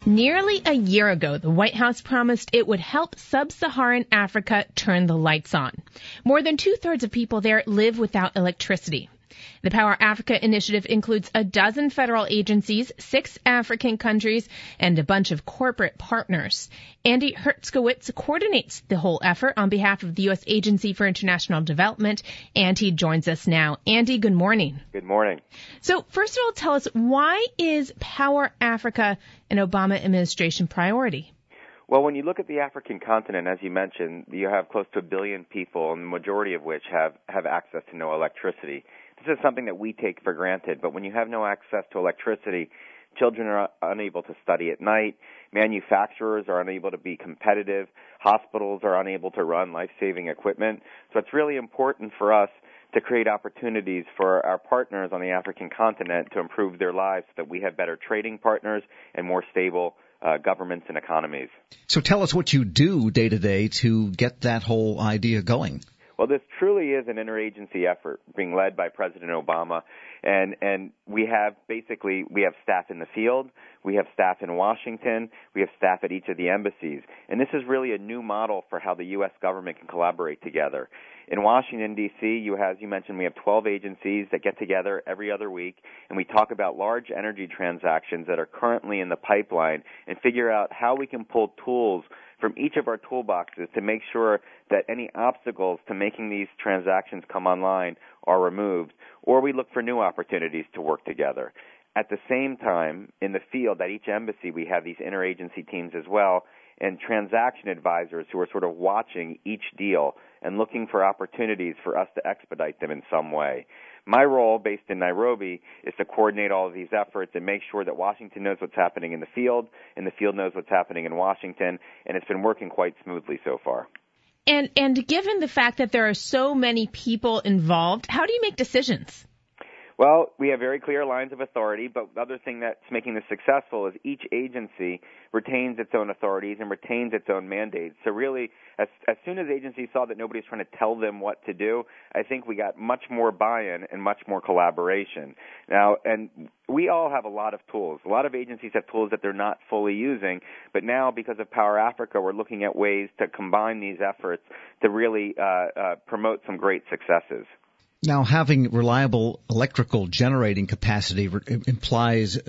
Nearly a year ago, the White House promised it would help sub-Saharan Africa turn the lights on. More than two-thirds of people there live without electricity. The Power Africa initiative includes a dozen federal agencies, 6 African countries, and a bunch of corporate partners. Andy Hertzkowitz coordinates the whole effort on behalf of the U.S. Agency for International Development, and he joins us now. Andy, good morning. Good morning. So first of all, tell us, why is Power Africa an Obama administration priority? Well, when you look at the African continent, as you mentioned, you have close to 1 billion people, and the majority of which have access to no electricity. This is something that we take for granted, but when you have no access to electricity, children are unable to study at night, manufacturers are unable to be competitive, hospitals are unable to run life-saving equipment. So it's really important for us to create opportunities for our partners on the African continent to improve their lives so that we have better trading partners and more stable governments and economies. So tell us what you do day to day to get that whole idea going. Well, this truly is an interagency effort being led by President Obama, and we have staff in the field, we have staff in Washington, we have staff at each of the embassies, and this is really a new model for how the U.S. government can collaborate together. In Washington, D.C., as you mentioned, we have 12 agencies that get together every other week, and we talk about large energy transactions that are currently in the pipeline and figure out how we can pull tools from each of our toolboxes to make sure that any obstacles to making these transactions come online are removed, or we look for new opportunities to work together. At the same time, in the field, at each embassy, we have these interagency teams as well, and transaction advisors who are sort of watching each deal and looking for opportunities for us to expedite them in some way. My role, based in Nairobi, is to coordinate all of these efforts and make sure that Washington knows what's happening in the field, and the field knows what's happening in Washington, and it's been working quite smoothly so far. And given the fact that there are so many people involved, how do you make decisions? Well, we have very clear lines of authority, but the other thing that's making this successful is each agency retains its own authorities and retains its own mandates. So really, as soon as agencies saw that nobody's trying to tell them what to do, I think we got much more buy-in and much more collaboration. Now, and we all have a lot of tools. A lot of agencies have tools that they're not fully using, but now because of Power Africa, we're looking at ways to combine these efforts to really promote some great successes. Now, having reliable electrical generating capacity implies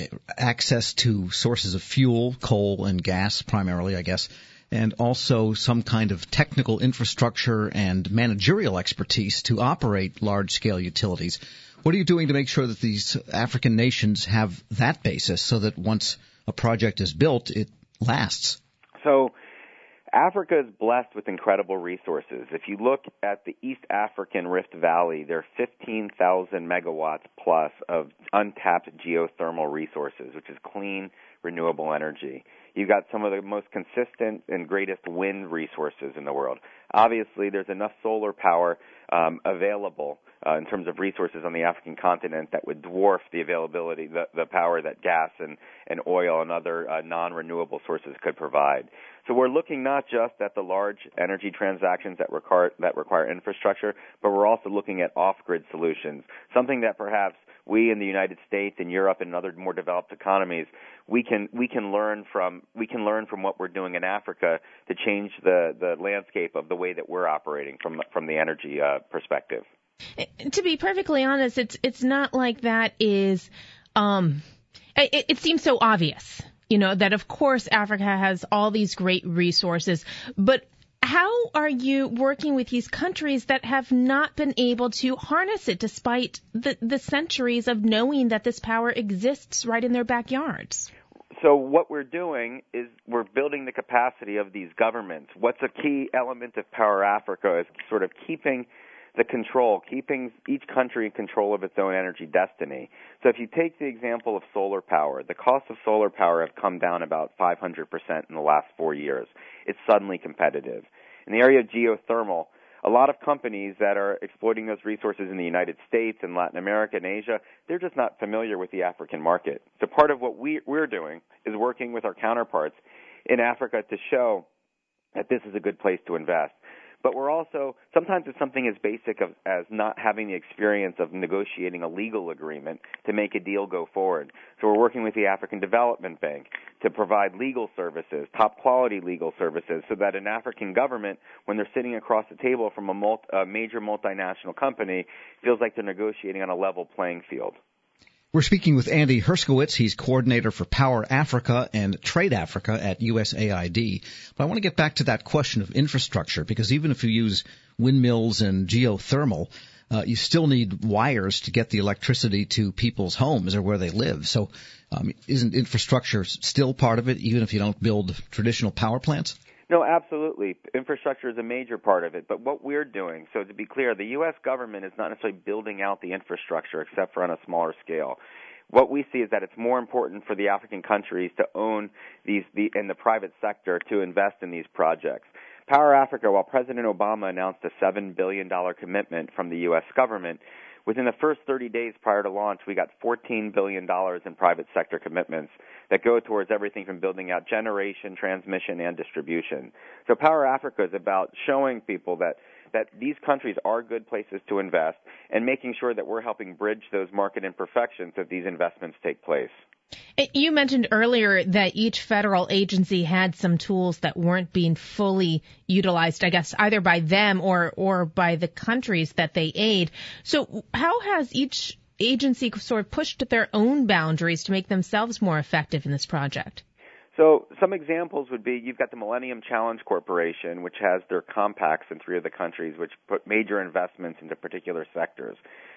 access to sources of fuel, coal and gas primarily, I guess, and also some kind of technical infrastructure and managerial expertise to operate large-scale utilities. What are you doing to make sure that these African nations have that basis so that once a project is built, it lasts? So Africa is blessed with incredible resources. If you look at the East African Rift Valley, there are 15,000 megawatts plus of untapped geothermal resources, which is clean, renewable energy. You've got some of the most consistent and greatest wind resources in the world. Obviously, there's enough solar power available in terms of resources on the African continent that would dwarf the availability, the power that gas and oil and other non-renewable sources could provide. So we're looking not just at the large energy transactions that require infrastructure, but we're also looking at off-grid solutions, something that perhaps we in the United States and Europe and other more developed economies, we can learn from what we're doing in Africa to change the landscape of the way that we're operating from the energy perspective. To be perfectly honest, it's not like that is it seems so obvious, that of course Africa has all these great resources, but how are you working with these countries that have not been able to harness it despite the centuries of knowing that this power exists right in their backyards? So what we're doing is we're building the capacity of these governments. What's a key element of Power Africa is sort of keeping the control, keeping each country in control of its own energy destiny. So if you take the example of solar power, the costs of solar power have come down about 500% in the last 4 years. It's suddenly competitive. In the area of geothermal, a lot of companies that are exploiting those resources in the United States and Latin America and Asia, they're just not familiar with the African market. So part of what we're doing is working with our counterparts in Africa to show that this is a good place to invest. But we're also, sometimes it's something as basic as not having the experience of negotiating a legal agreement to make a deal go forward. So we're working with the African Development Bank to provide legal services, top quality legal services, so that an African government, when they're sitting across the table from a major multinational company, feels like they're negotiating on a level playing field. We're speaking with Andy Herskowitz. He's coordinator for Power Africa and Trade Africa at USAID. But I want to get back to that question of infrastructure, because even if you use windmills and geothermal, you still need wires to get the electricity to people's homes or where they live. So isn't infrastructure still part of it, even if you don't build traditional power plants? No, absolutely. Infrastructure is a major part of it. But what we're doing, so to be clear, the U.S. government is not necessarily building out the infrastructure except for on a smaller scale. What we see is that it's more important for the African countries to own and the private sector to invest in these projects. Power Africa, while President Obama announced a $7 billion commitment from the U.S. government, within the first 30 days prior to launch, we got $14 billion in private sector commitments that go towards everything from building out generation, transmission, and distribution. So Power Africa is about showing people that these countries are good places to invest and making sure that we're helping bridge those market imperfections that these investments take place. You mentioned earlier that each federal agency had some tools that weren't being fully utilized, I guess, either by them or by the countries that they aid. So how has each agency sort of pushed their own boundaries to make themselves more effective in this project? So some examples would be you've got the Millennium Challenge Corporation, which has their compacts in 3 of the countries, which put major investments into particular sectors.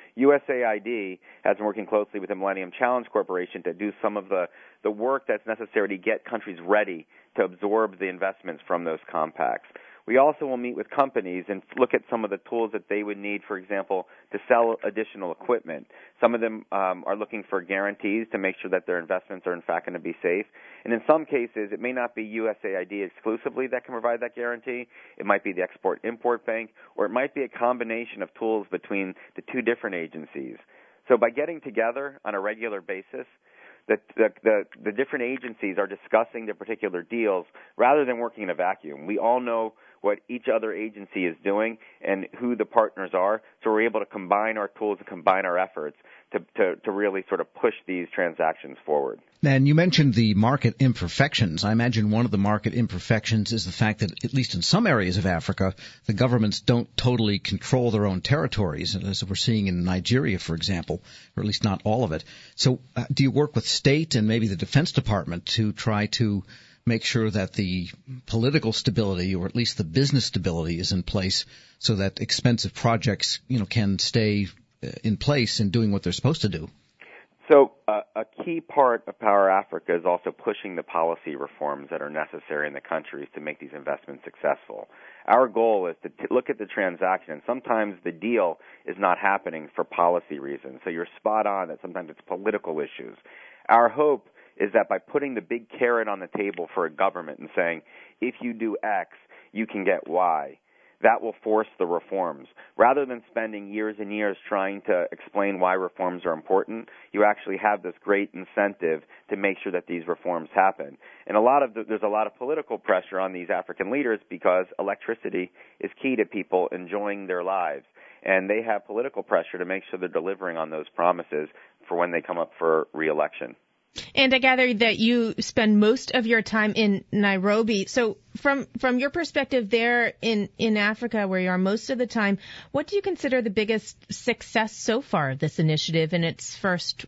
USAID has been working closely with the Millennium Challenge Corporation to do some of the work that's necessary to get countries ready to absorb the investments from those compacts. We also will meet with companies and look at some of the tools that they would need, for example, to sell additional equipment. Some of them are looking for guarantees to make sure that their investments are in fact going to be safe. And in some cases, it may not be USAID exclusively that can provide that guarantee. It might be the Export-Import Bank, or it might be a combination of tools between the 2 different agencies. So by getting together on a regular basis, the different agencies are discussing their particular deals rather than working in a vacuum. We all know what each other agency is doing and who the partners are, so we're able to combine our tools and combine our efforts to really sort of push these transactions forward. And you mentioned the market imperfections. I imagine one of the market imperfections is the fact that, at least in some areas of Africa, the governments don't totally control their own territories, as we're seeing in Nigeria, for example, or at least not all of it. So do you work with state and maybe the Defense Department to try to make sure that the political stability, or at least the business stability, is in place so that expensive projects, can stay in place and doing what they're supposed to do? So a key part of Power Africa is also pushing the policy reforms that are necessary in the countries to make these investments successful. Our goal is to look at the transaction, and sometimes the deal is not happening for policy reasons. So you're spot on that sometimes it's political issues. Our hope is that by putting the big carrot on the table for a government and saying, if you do X, you can get Y, that will force the reforms. Rather than spending years and years trying to explain why reforms are important, you actually have this great incentive to make sure that these reforms happen. And there's a lot of political pressure on these African leaders because electricity is key to people enjoying their lives. And they have political pressure to make sure they're delivering on those promises for when they come up for re-election. And I gather that you spend most of your time in Nairobi. So from your perspective there in Africa, where you are most of the time, what do you consider the biggest success so far of this initiative in its first,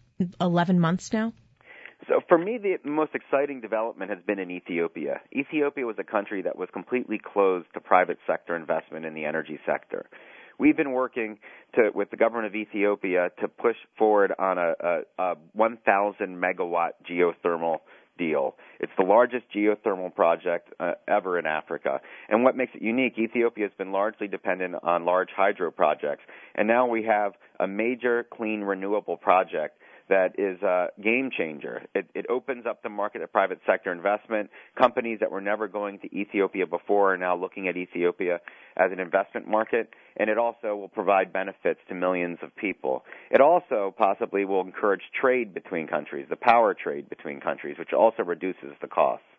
11 months now? So for me, the most exciting development has been in Ethiopia. Ethiopia was a country that was completely closed to private sector investment in the energy sector. We've been working with the government of Ethiopia to push forward on a 1,000 megawatt geothermal deal. It's the largest geothermal project ever in Africa. And what makes it unique, Ethiopia has been largely dependent on large hydro projects. And now we have a major clean renewable project that is a game changer. It opens up the market to private sector investment. Companies that were never going to Ethiopia before are now looking at Ethiopia as an investment market, and it also will provide benefits to millions of people. It also possibly will encourage trade between countries, the power trade between countries, which also reduces the costs.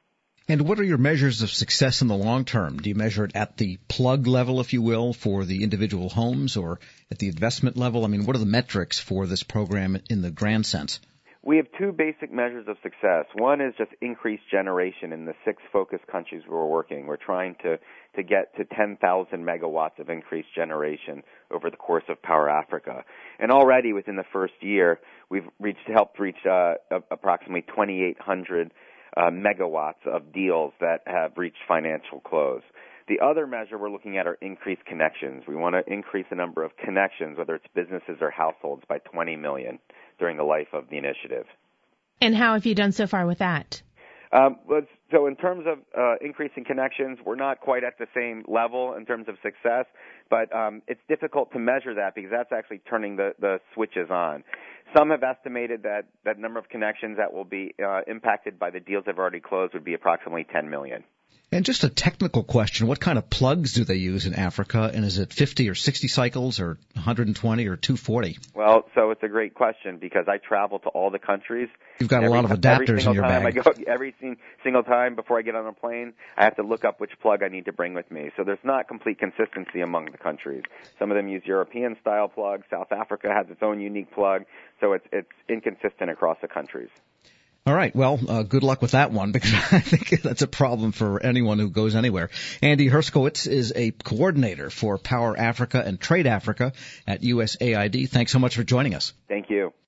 And what are your measures of success in the long term? Do you measure it at the plug level, if you will, for the individual homes, or at the investment level? I mean, what are the metrics for this program in the grand sense? We have two basic measures of success. One is just increased generation in the 6 focus countries where we're working. We're trying to get to 10,000 megawatts of increased generation over the course of Power Africa. And already within the first year, we've helped reach approximately 2,800 megawatts of deals that have reached financial close. The other measure we're looking at are increased connections. We want to increase the number of connections, whether it's businesses or households, by 20 million during the life of the initiative. And how have you done so far with that? So in terms of increasing connections, we're not quite at the same level in terms of success, but it's difficult to measure that because that's actually turning the switches on. Some have estimated that number of connections that will be impacted by the deals that have already closed would be approximately 10 million. And just a technical question, what kind of plugs do they use in Africa, and is it 50 or 60 cycles or 120 or 240? Well, so it's a great question because I travel to all the countries. You've got a lot of adapters in your bag. Every single time before I get on a plane, I have to look up which plug I need to bring with me. So there's not complete consistency among the countries. Some of them use European-style plugs. South Africa has its own unique plug. So it's inconsistent across the countries. All right. Well, good luck with that one because I think that's a problem for anyone who goes anywhere. Andy Herskowitz is a coordinator for Power Africa and Trade Africa at USAID. Thanks so much for joining us. Thank you.